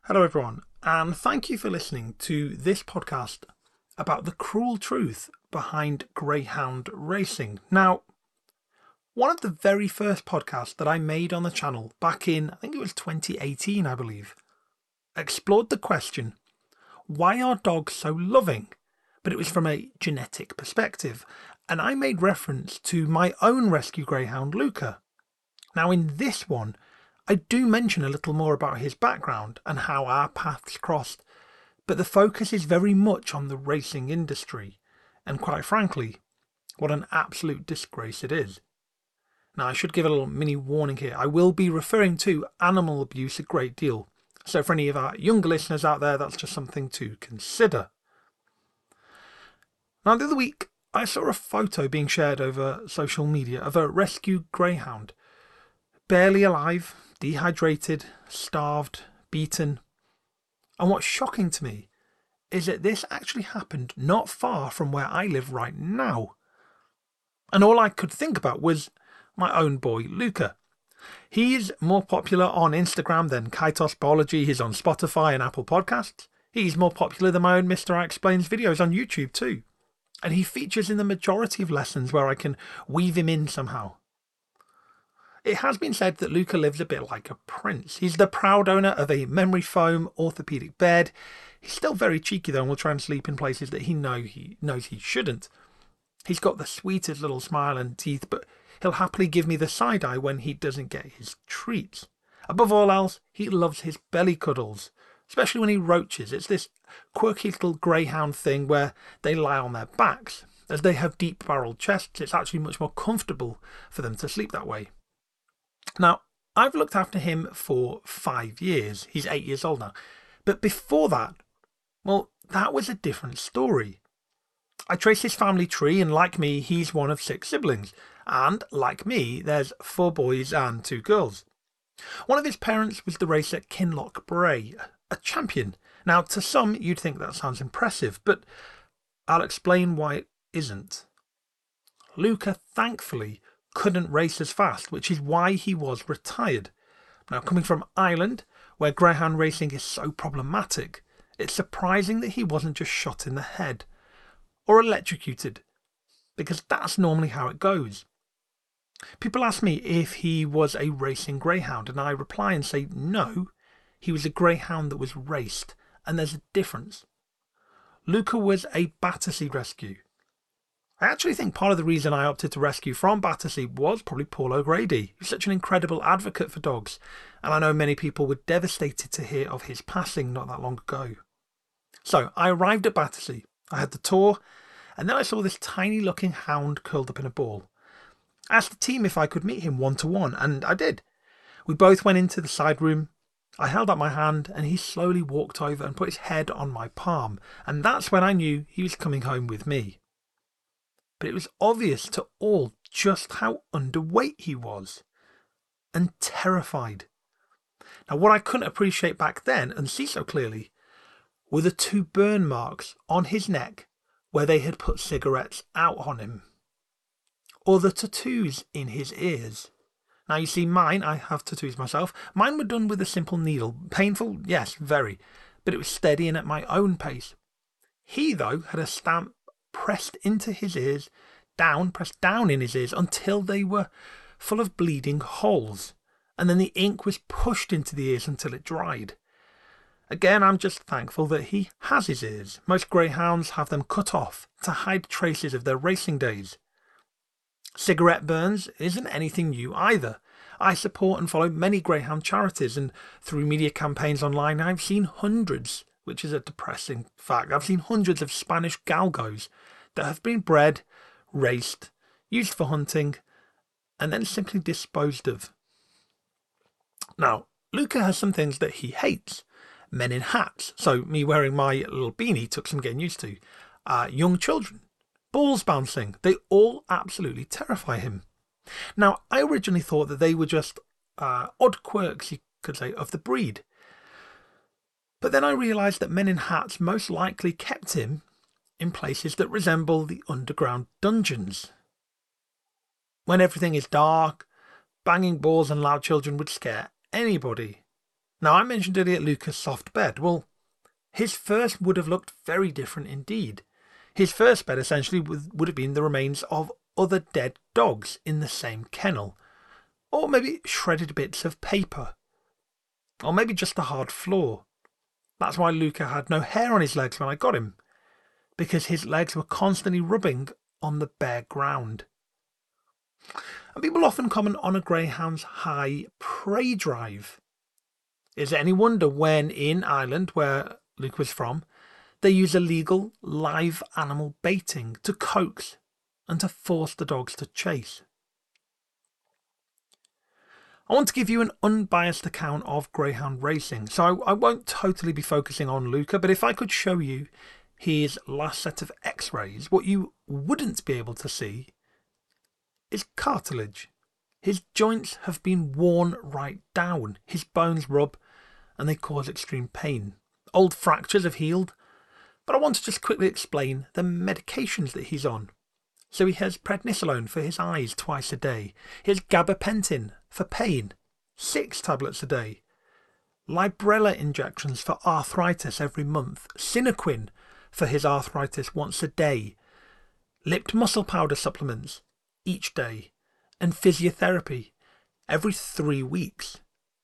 Hello everyone, and thank you for listening to this podcast about the cruel truth behind greyhound racing. Now, one of the very first podcasts that I made on the channel back in, I think it was 2018, I believe, explored the question, why are dogs so loving? But it was from a genetic perspective, and I made reference to my own rescue greyhound, Luca. Now in this one, I do mention a little more about his background and how our paths crossed, but the focus is very much on the racing industry, and quite frankly, what an absolute disgrace it is. Now I should give a little mini warning here, I will be referring to animal abuse a great deal, so for any of our younger listeners out there, that's just something to consider. Now the other week, I saw a photo being shared over social media of a rescue greyhound, barely alive, dehydrated, starved, beaten. And what's shocking to me is that this actually happened not far from where I live right now. And all I could think about was my own boy, Luca. He's more popular on Instagram than Kaitos Biology. He's on Spotify and Apple Podcasts. He's more popular than my own Mr. I Explains videos on YouTube too. And he features in the majority of lessons where I can weave him in somehow. It has been said that Luca lives a bit like a prince. He's the proud owner of a memory foam orthopedic bed. He's still very cheeky though and will try and sleep in places that he knows he shouldn't. He's got the sweetest little smile and teeth, but he'll happily give me the side eye when he doesn't get his treats. Above all else, he loves his belly cuddles, especially when he roaches. It's this quirky little greyhound thing where they lie on their backs. As they have deep barreled chests, it's actually much more comfortable for them to sleep that way. Now, I've looked after him for 5 years. He's 8 years old now. But before that, well, that was a different story. I traced his family tree, and like me, he's one of 6 siblings. And like me, there's 4 boys and 2 girls. One of his parents was the racer Kinloch Bray, a champion. Now, to some, you'd think that sounds impressive, but I'll explain why it isn't. Luca, thankfully, couldn't race as fast, which is why he was retired. Now, coming from Ireland, where greyhound racing is so problematic, it's surprising that he wasn't just shot in the head or electrocuted, because that's normally how it goes. People ask me if he was a racing greyhound, and I reply and say no, he was a greyhound that was raced, and there's a difference. Luca was a Battersea rescue. I actually think part of the reason I opted to rescue from Battersea was probably Paul O'Grady. He's such an incredible advocate for dogs, and I know many people were devastated to hear of his passing not that long ago. So I arrived at Battersea, I had the tour, and then I saw this tiny looking hound curled up in a ball. I asked the team if I could meet him one-to-one, and I did. We both went into the side room. I held out my hand, and he slowly walked over and put his head on my palm, and that's when I knew he was coming home with me. But it was obvious to all just how underweight he was, and terrified. Now, what I couldn't appreciate back then, and see so clearly, were the 2 burn marks on his neck where they had put cigarettes out on him. Or the tattoos in his ears. Now you see mine, I have tattoos myself, mine were done with a simple needle. Painful? Yes, very. But it was steady and at my own pace. He, though, had a stamp pressed into his ears, pressed down in his ears until they were full of bleeding holes. And then the ink was pushed into the ears until it dried. Again, I'm just thankful that he has his ears. Most greyhounds have them cut off to hide traces of their racing days. Cigarette burns isn't anything new either. I support and follow many greyhound charities, and through media campaigns online I've seen hundreds, which is a depressing fact, I've seen hundreds of Spanish galgos that have been bred, raced, used for hunting, and then simply disposed of. Now, Luca has some things that he hates. Men in hats, so me wearing my little beanie took some getting used to. Young children. Balls bouncing. They all absolutely terrify him. Now, I originally thought that they were just odd quirks, you could say, of the breed. But then I realised that men in hats most likely kept him in places that resemble the underground dungeons. When everything is dark, banging balls and loud children would scare anybody. Now, I mentioned earlier Luca's soft bed. Well, his first would have looked very different indeed. His first bed essentially would have been the remains of other dead dogs in the same kennel, or maybe shredded bits of paper, or maybe just the hard floor. That's why Luca had no hair on his legs when I got him, because his legs were constantly rubbing on the bare ground. And people often comment on a greyhound's high prey drive. Is it any wonder when in Ireland, where Luke was from, they use illegal live animal baiting to coax and to force the dogs to chase? I want to give you an unbiased account of greyhound racing, so I won't totally be focusing on Luca, but if I could show you his last set of x-rays, what you wouldn't be able to see is cartilage. His joints have been worn right down, his bones rub and they cause extreme pain. Old fractures have healed, but I want to just quickly explain the medications that he's on. So he has prednisolone for his eyes twice a day. He has gabapentin for pain, 6 tablets a day. Librela injections for arthritis every month. Sinequin for his arthritis once a day. Lipped muscle powder supplements each day. And physiotherapy every 3 weeks.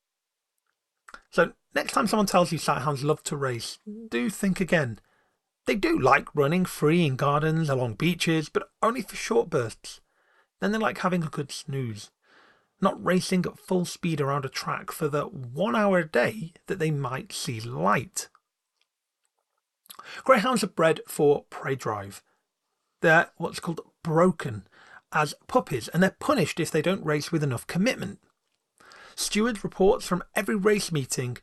So next time someone tells you sighthounds love to race, do think again. They do like running free in gardens, along beaches, but only for short bursts. Then they like having a good snooze. Not racing at full speed around a track for the 1 hour a day that they might see light. Greyhounds are bred for prey drive. They're what's called broken as puppies, and they're punished if they don't race with enough commitment. Stewards reports from every race meeting,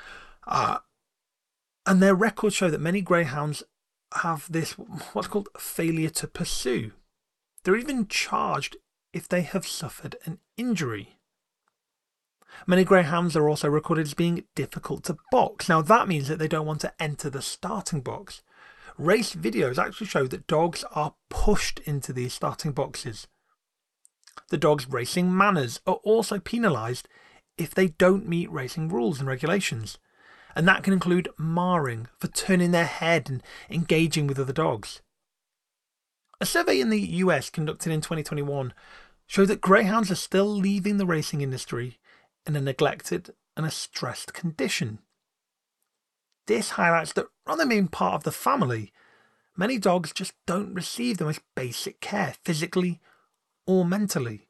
and their records show that many greyhounds have this what's called failure to pursue. They're even charged if they have suffered an injury. Many greyhounds are also recorded as being difficult to box. Now that means that they don't want to enter the starting box. Race videos actually show that dogs are pushed into these starting boxes. The dog's racing manners are also penalised if they don't meet racing rules and regulations. And that can include marring for turning their head and engaging with other dogs. A survey in the US conducted in 2021 showed that greyhounds are still leaving the racing industry in a neglected and a stressed condition. This highlights that rather than being part of the family, many dogs just don't receive the most basic care, physically or mentally.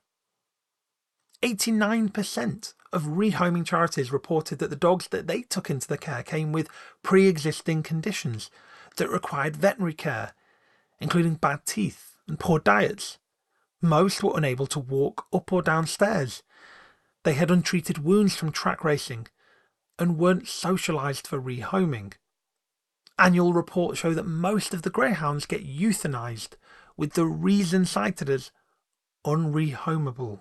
89% of rehoming charities reported that the dogs that they took into the care came with pre-existing conditions that required veterinary care, including bad teeth and poor diets. Most were unable to walk up or down stairs. They had untreated wounds from track racing and weren't socialised for rehoming. Annual reports show that most of the greyhounds get euthanised, with the reason cited as unrehomable.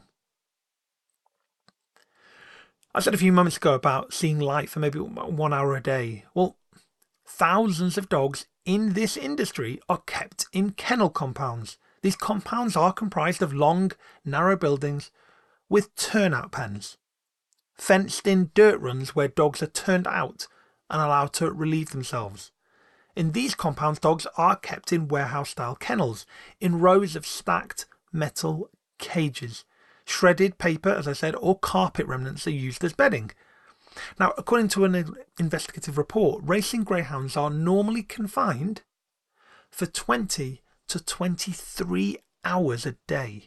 I said a few moments ago about seeing light for maybe 1 hour a day. Well, thousands of dogs in this industry are kept in kennel compounds. These compounds are comprised of long, narrow buildings with turnout pens, fenced-in dirt runs where dogs are turned out and allowed to relieve themselves. In these compounds, dogs are kept in warehouse-style kennels, in rows of stacked metal cages. Shredded paper, as I said, or carpet remnants are used as bedding. Now, according to an investigative report, racing greyhounds are normally confined for 20 to 23 hours a day.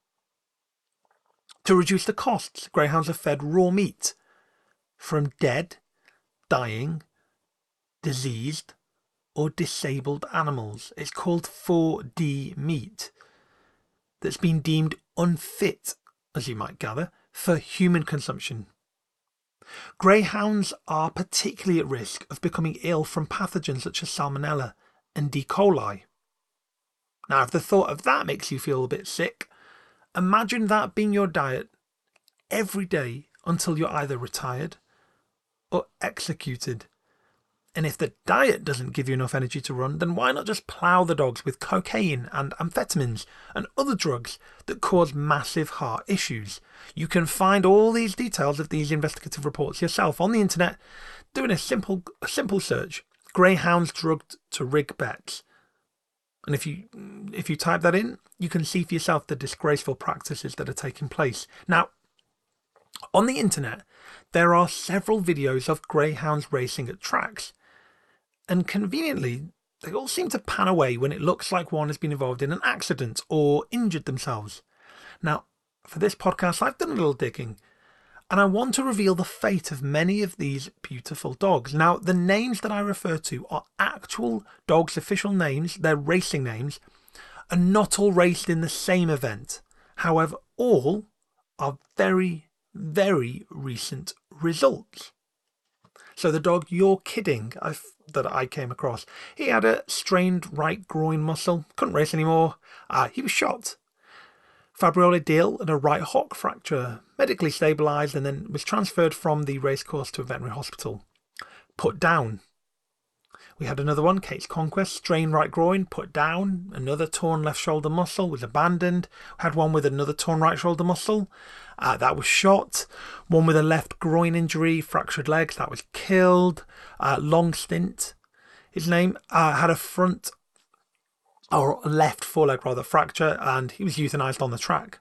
To reduce the costs, greyhounds are fed raw meat from dead, dying, diseased, or disabled animals. It's called 4D meat. That's been deemed unfit, as you might gather, for human consumption. Greyhounds are particularly at risk of becoming ill from pathogens such as Salmonella and E. coli. Now, if the thought of that makes you feel a bit sick, imagine that being your diet every day until you're either retired or executed. And if the diet doesn't give you enough energy to run, then why not just plough the dogs with cocaine and amphetamines and other drugs that cause massive heart issues? You can find all these details of these investigative reports yourself on the internet, doing a simple search: greyhounds drugged to rig bets. And if you type that in, you can see for yourself the disgraceful practices that are taking place. Now, on the internet, there are several videos of greyhounds racing at tracks. And conveniently, they all seem to pan away when it looks like one has been involved in an accident or injured themselves. Now, for this podcast, I've done a little digging, and I want to reveal the fate of many of these beautiful dogs. Now, the names that I refer to are actual dogs' official names, they're racing names, and not all raced in the same event. However, all are very, very recent results. So the dog You're Kidding that I came across, he had a strained right groin muscle, couldn't race anymore. He was shot. Fabriole Deal had a right hock fracture, medically stabilised, and then was transferred from the racecourse to a veterinary hospital. Put down. We had another one, Kate's Conquest, strained right groin, put down. Another torn left shoulder muscle, was abandoned. Had one with another torn right shoulder muscle, that was shot. One with a left groin injury, fractured legs, that was killed. Long Stint, his name, had a front or left foreleg rather fracture, and he was euthanized on the track.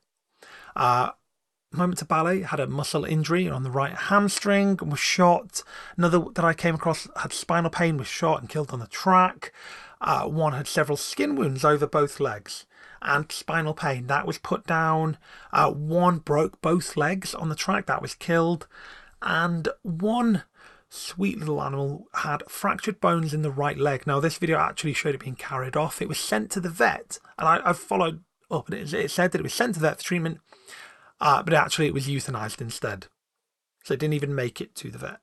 Moment to Ballet had a muscle injury on the right hamstring and was shot. Another that I came across had spinal pain, was shot and killed on the track. One had several skin wounds over both legs and spinal pain, that was put down. One broke both legs on the track, that was killed. And one sweet little animal had fractured bones in the right leg. Now, this video actually showed it being carried off. It was sent to the vet, and I've followed up, and it said that it was sent to the vet for treatment, but actually it was euthanized instead. So it didn't even make it to the vet.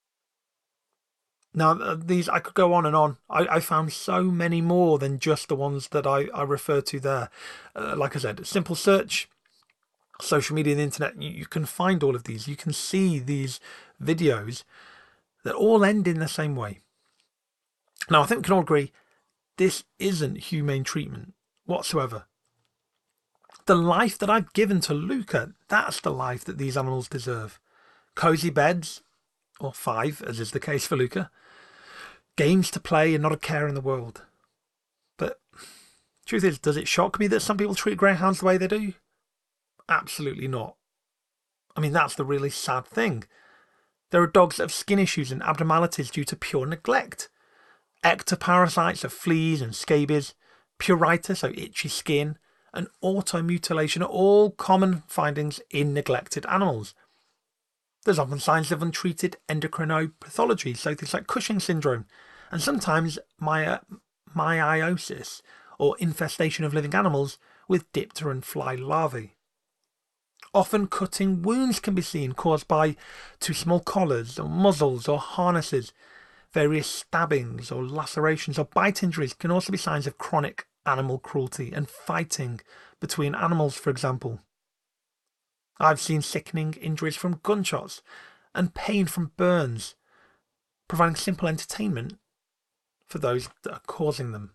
Now, these, I could go on and on. I found so many more than just the ones that I refer to there. Like I said, simple search, social media and the internet, you can find all of these. You can see these videos that all end in the same way. Now, I think we can all agree this isn't humane treatment whatsoever. The life that I've given to Luca, that's the life that these animals deserve. Cozy beds, or 5, as is the case for Luca. Games to play and not a care in the world. But truth is, does it shock me that some people treat greyhounds the way they do? Absolutely not. I mean, that's the really sad thing. There are dogs that have skin issues and abnormalities due to pure neglect. Ectoparasites of fleas and scabies, pruritus, so itchy skin, and automutilation are all common findings in neglected animals. There's often signs of untreated endocrinopathology, so things like Cushing's syndrome, and sometimes meiosis, or infestation of living animals with diptera fly larvae. Often cutting wounds can be seen, caused by too small collars or muzzles or harnesses. Various stabbings or lacerations or bite injuries can also be signs of chronic animal cruelty and fighting between animals, for example. I've seen sickening injuries from gunshots and pain from burns, providing simple entertainment for those that are causing them.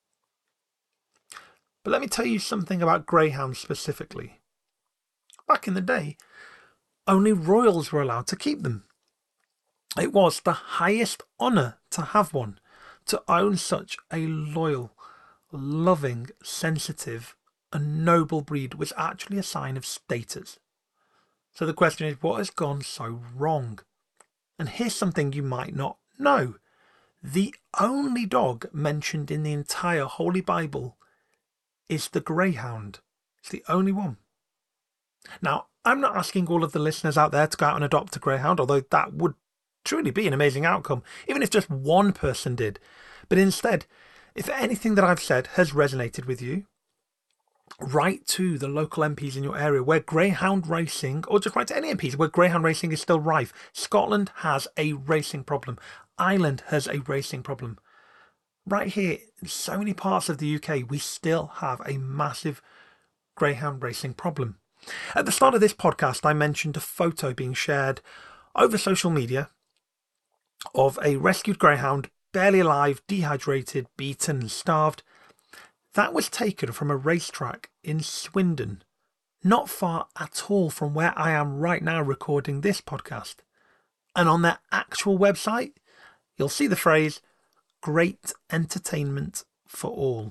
But let me tell you something about greyhounds specifically. Back in the day, only royals were allowed to keep them. It was the highest honour to have one. To own such a loyal, loving, sensitive, and noble breed was actually a sign of status. So the question is, what has gone so wrong? And here's something you might not know. The only dog mentioned in the entire Holy Bible is the greyhound. It's the only one. Now, I'm not asking all of the listeners out there to go out and adopt a greyhound, although that would truly be an amazing outcome, even if just one person did. But instead, if anything that I've said has resonated with you, write to the local MPs in your area where greyhound racing, or just write to any MPs where greyhound racing is still rife. Scotland has a racing problem. Ireland has a racing problem. Right here, in so many parts of the UK, we still have a massive greyhound racing problem. At the start of this podcast, I mentioned a photo being shared over social media of a rescued greyhound, barely alive, dehydrated, beaten and starved. That was taken from a racetrack in Swindon, not far at all from where I am right now recording this podcast. And on their actual website, you'll see the phrase, "great entertainment for all."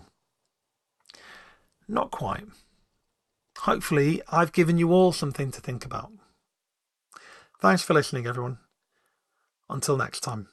Not quite. Hopefully, I've given you all something to think about. Thanks for listening, everyone. Until next time.